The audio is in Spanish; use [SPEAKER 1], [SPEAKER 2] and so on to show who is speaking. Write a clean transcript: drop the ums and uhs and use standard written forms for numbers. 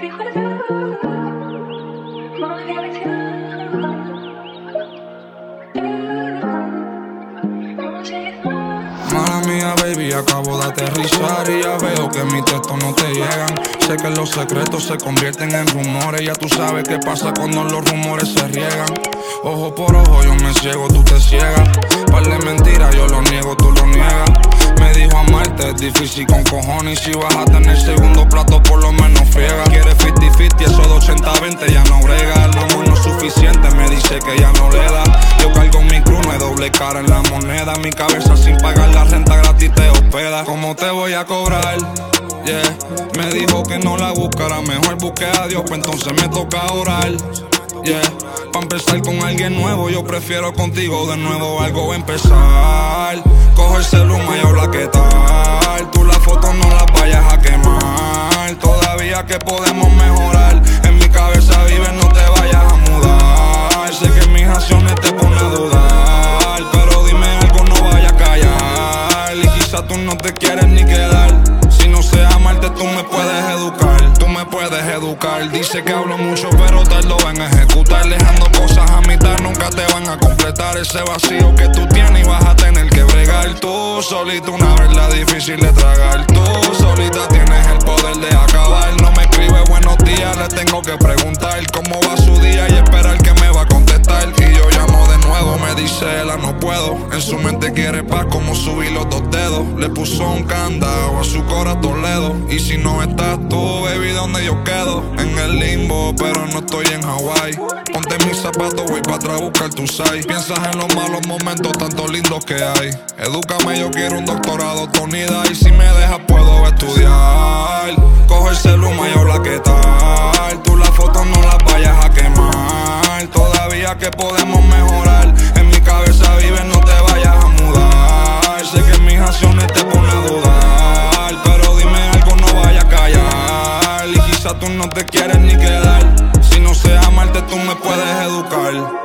[SPEAKER 1] Mala mía, baby, acabo de aterrizar y ya veo que mis textos no te llegan. Sé que los secretos se convierten en rumores. Ya tú sabes qué pasa cuando los rumores se riegan. Ojo por ojo, yo me ciego, tú te ciegas. Par de mentiras, yo lo niego, tú lo niegas. Me dijo amarte es difícil con cojones. Y si vas a tener segundo plato, por lo menos friega. Quiere 50-50, eso de 80-20 ya no brega. El amor no es suficiente, me dice que ya no le da. Yo cargo mi cruz, no hay doble cara en la moneda. Mi cabeza sin pagar la renta gratis te hospeda. ¿Cómo te voy a cobrar? Yeah. Me dijo que no la buscara, mejor busqué a Dios, pues entonces me toca orar. Yeah. Pa' empezar con alguien nuevo, yo prefiero contigo de nuevo algo va a empezar. Coge el celular y habla qué tal. Tú las fotos no las vayas a quemar. Todavía que podemos mejorar. En mi cabeza vives, no te vayas a mudar. Sé que mis acciones te ponen a dudar, pero dime algo, no vaya a callar. Y quizá tú no te quieres ni quedar. Si no sé amarte, tú me puedes educar. Tú me puedes educar. Dice que hablo mucho, pero tardo en ejecutar. Dejando cosas a mitad, nunca te van a completar ese vacío que tú tienes y vas a tener que bregar. Tú solita, una verdad difícil de tragar. Tú solita tienes el poder de acabar. No me escribe buenos días, le tengo que preguntar cómo va su día y esperar que me va a contestar. Y yo llamo de nuevo, me dice ella no puedo. En su mente quiere paz, como subir los dos dedos. Le puso un candado a su corazón Toledo. Y si no estás tú, baby, ¿dónde yo quedo? En el limbo, pero no estoy en Hawái. Ponte mis zapatos, voy pa' atrás a buscar tu size. Piensas en los malos momentos, tanto lindos que hay. Edúcame, yo quiero un doctorado, Tonida. Y si me dejas, puedo estudiar. Coge el celular y habla qué tal. Tú las fotos no las vayas a quemar. Todavía que podemos mejorar. En mi cabeza vives, no te vayas a mudar. Sé que mis acciones te ponen a dudar, pero dime algo, no vaya a callar. Y quizá tú no te quieres ni quedar. Si no sé amarte, tú me puedes educar.